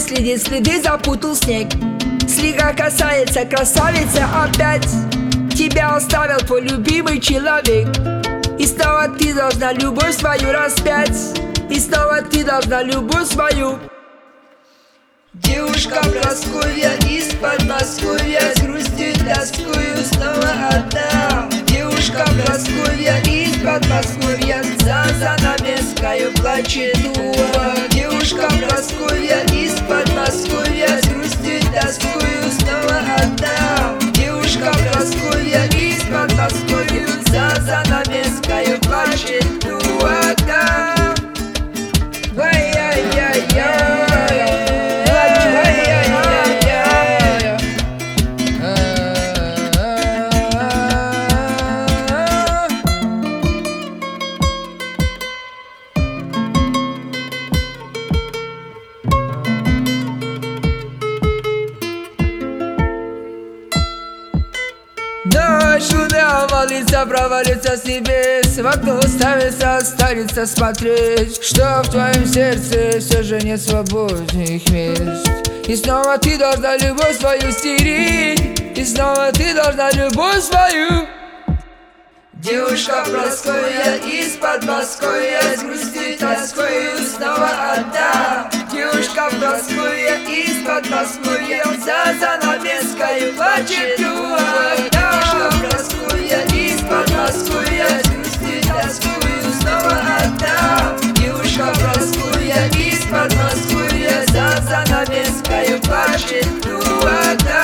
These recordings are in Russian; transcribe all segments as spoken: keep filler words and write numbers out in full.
следит, следы запутал снег. Слегка касается красавица опять. Тебя оставил твой любимый человек. И снова ты должна любовь свою распять. И снова ты должна любовь свою. Девушка Прасковья из Подмосковья, с грустью тоскую снова одна. Девушка Прасковья из Подмосковья, за занавескою плачет ума. Девушка Прасковья из Подмосковья, с грустью тоскую снова одна. Девушка Прасковья из Подмосковья, за занавескою плачет ума. Ай-яй-яй-яй. Ночь луна молится, провалится с небес. В окно уставится, останется смотреть, что в твоем сердце все же нет свободных мест. И снова ты должна любовь свою стереть. И снова ты должна любовь свою. Девушка Прасковья из Подмосковья, с грустью тоскою снова одна. Девушка Прасковья из Подмосковья, за занавескою плачет ума. Девушка Прасковья из Подмосковья, с грустью тоскою снова одна. Девушка Прасковья из Подмосковья, за занавескою плачет ума.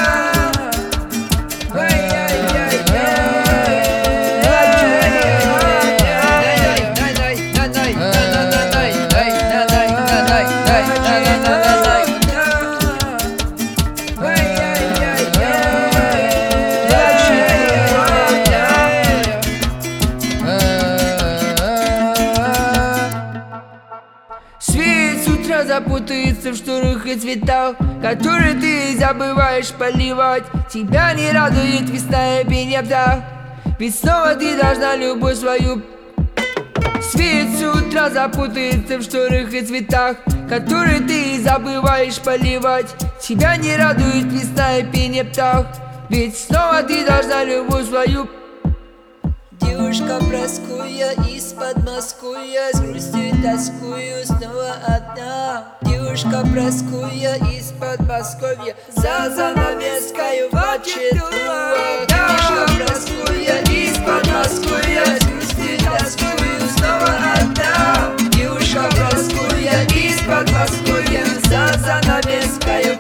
Свет с утра запутается в шторах и цветах, которые ты забываешь поливать. Тебя не радует весна и пение птах, ведь снова ты должна любовь свою. Свет с утра запутается в шторах и цветах, которые ты забываешь поливать. Тебя не радует весна и пение птах, ведь снова ты должна любовь свою. Девушка Прасковья из Подмосковья, с грустью тоскую снова одна. Девушка Прасковья из Подмосковья, за занавескою плачет ума. Девушка Прасковья из Подмосковья, с грустью тоскую снова одна. Девушка Прасковья из Подмосковья, за занавескою